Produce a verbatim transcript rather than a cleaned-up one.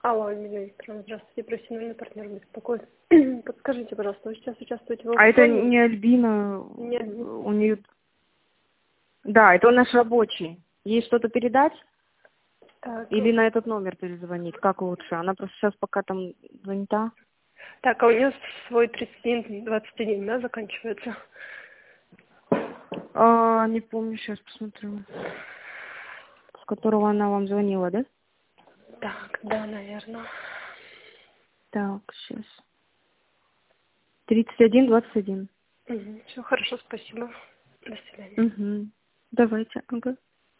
Алло, Альмина Викторовна, здравствуйте, профессиональный партнер беспокоит. Подскажите, пожалуйста, вы сейчас участвуете в А это аукционе? не Альбина, Не Альбина. у нее... Да, это наш рабочий. Ей что-то передать? Так, Или на этот номер перезвонить? Как лучше? Она просто сейчас пока там занята. так, а у нее свой тридцать один двадцать один, да, заканчивается? А, не помню, сейчас посмотрю. С которого она вам звонила, да? Так, да, наверное. Так, сейчас. тридцать один двадцать один. Угу, все хорошо, спасибо. До свидания. Угу. Давайте, ага.